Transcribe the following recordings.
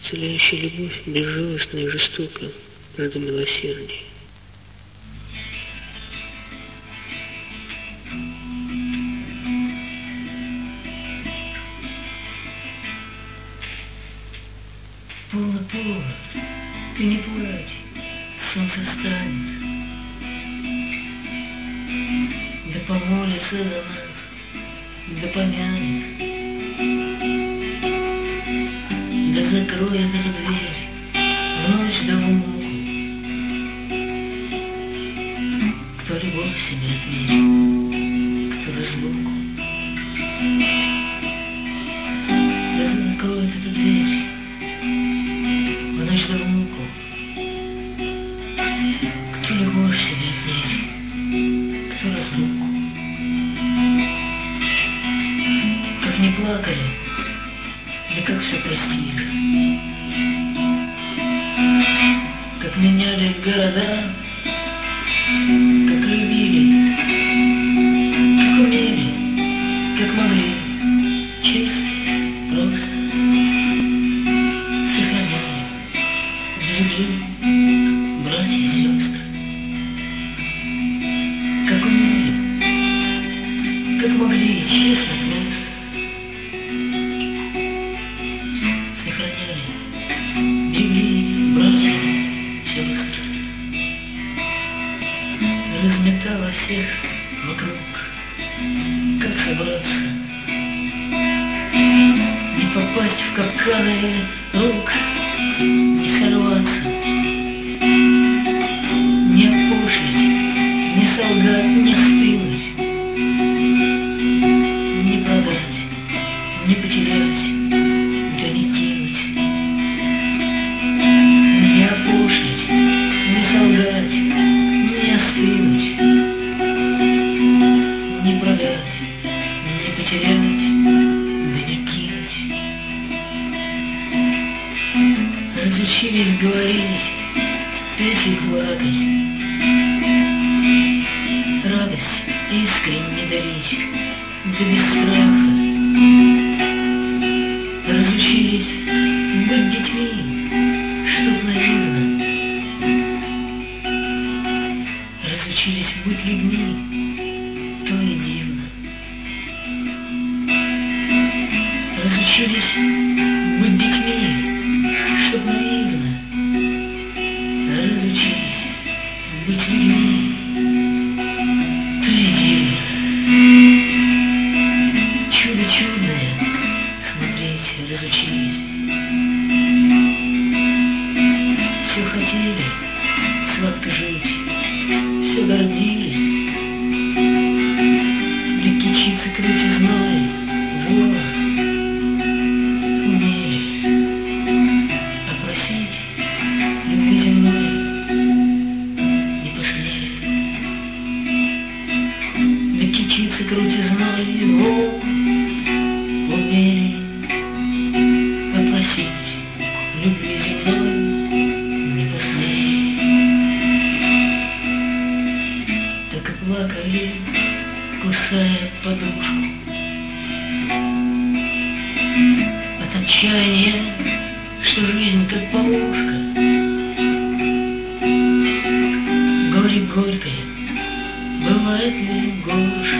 Исцеляющая любовь безжалостна и жестока, правда милосердие. Полно, ты не плачь, солнце встанет, да помолится за нас, да помянет, да закроет эту дверь в ночь да в муку. Кто любовь себе отметил, кто разлуку, да закроет эту дверь в ночь да в муку. Кто любовь себе отметил, кто разлуку. Как не плакали, да как все простили, как меняли города, как любили, как умели, как могли, честно, просто сохраняли любви, братья и сестры, как умели, как могли, честно, просто сохраняли любви, братья, сестры. Разметала всех вокруг, как собраться, не попасть в капканы рук, не сорваться, не опошлить, не солгать, не спинуть, не продать, не потерять, да не кинуть, не опошлить, не солгать, не скинуть, не продать, не потерять, да не кинуть. Разучились говорить, петь и плакать, радость искренне дарить, да без страха. Разучились быть детьми, чтоб наивно. Разучились быть людьми, то и дивно. Разучились быть детьми, чтоб наивно. Разучились быть людьми, то и дивно. Чудо чудное смотреть разучились. Все хотели сладко жить, все гордились, для кичиться крутизной, вот, умели, а просить любви земной не посмели. Для кичиться крутизной, вот, умели, а просить любви земной не посмели. Так и плакали, кусая подушку, от отчаяния, что жизнь как полушка. Горе горькое, бывает ли горше?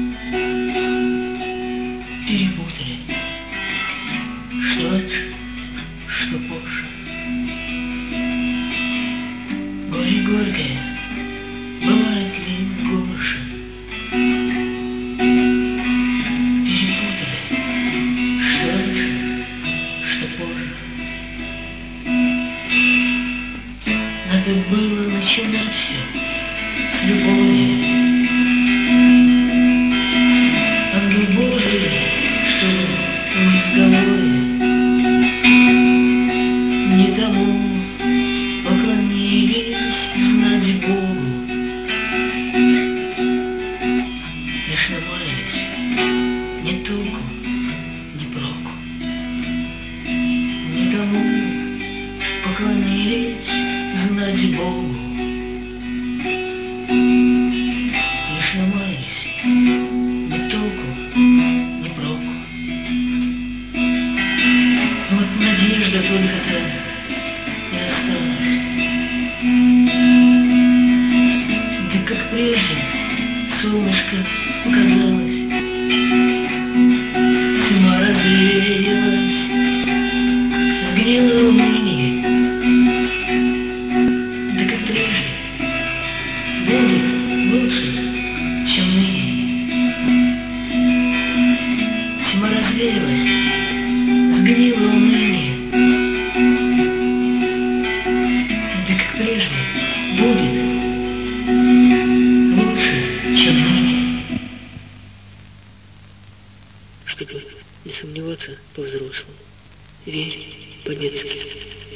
Перепутали, что раньше, что позже. Горе горькое, бывает ли горше? Перепутали, что раньше, что позже. Надо было начинать все с любови. Ангел Божий, что в разговоре надежда только-то и осталась. Да как прежде солнышко показалось, тьма развеялась, сгнило уныние. Да как прежде будет лучше, чем ныне. Тьма развеялась, сгнило уныние. Да как прежде будет лучше, чем ныне. Чтобы не сомневаться по-взрослому, верь по-детски.